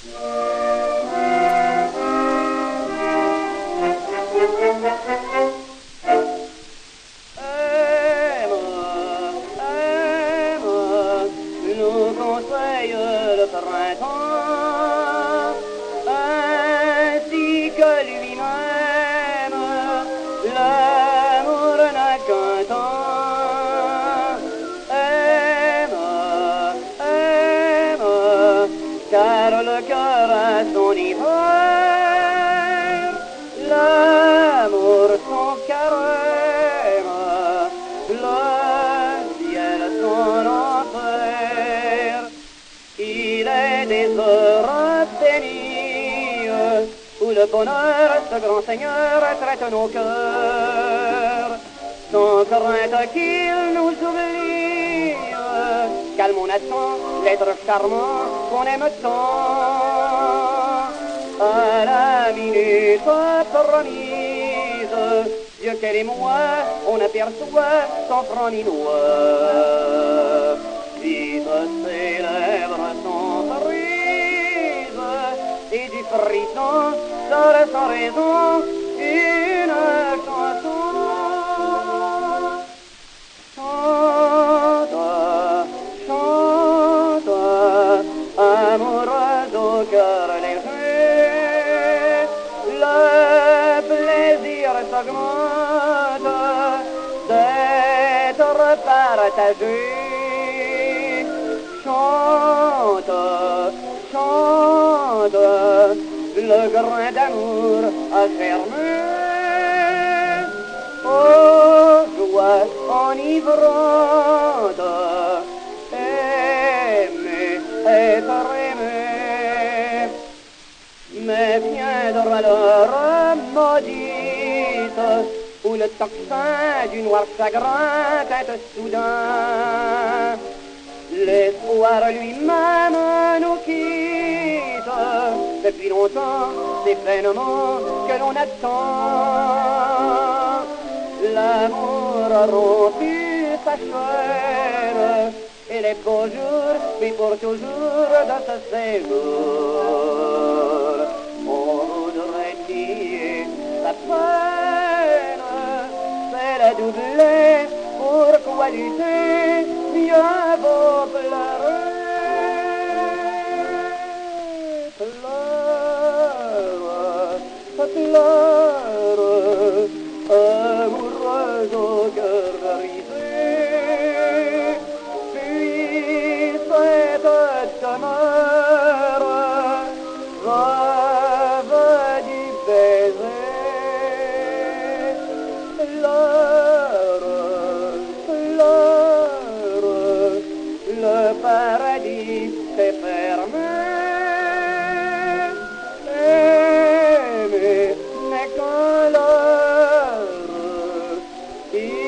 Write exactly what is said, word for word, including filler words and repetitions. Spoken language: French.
Nous conseille le printemps, ainsi que lui-même, l'amour n'a qu'un temps. Aime, aime, car le cœur a son hiver, l'amour son carême, le ciel son enfer. Il est des heures bénies où le bonheur, ce grand Seigneur, traite nos cœurs, sans crainte qu'il nous oublie. Calmons-nous l'être charmant qu'on aime tant. À la minute promise, Dieu qu'elle et moi, on aperçoit sans franc ni loi. Vite ses lèvres sont frises et du frisson sort sans raison une chanson. Chante, chante, amoureuse au cœur léger, le plaisir s'augmente d'être partagé. Chante, chante, le grain d'amour a germé. Oh, joie enivrante, aimer, être aimé. Mais viendra l'heure maudite où le tocsin du noir chagrin teinte soudain. L'espoir lui-même nous quitte. Depuis longtemps, ces pleinement que l'on attend. L'amour a rompu sa chaîne et les beaux jours, puis pour toujours, dans ce séjour. On voudrait nier sa peine, c'est la doubler, pourquoi lutter? Mieux vaut pleurer. Pleure, pleure, amoureuse au cœur brisé. Puis cette demeure rêve du baiser. Pleure, pleure, le paradis s'est fermé. Aimer n'est qu'un leurre.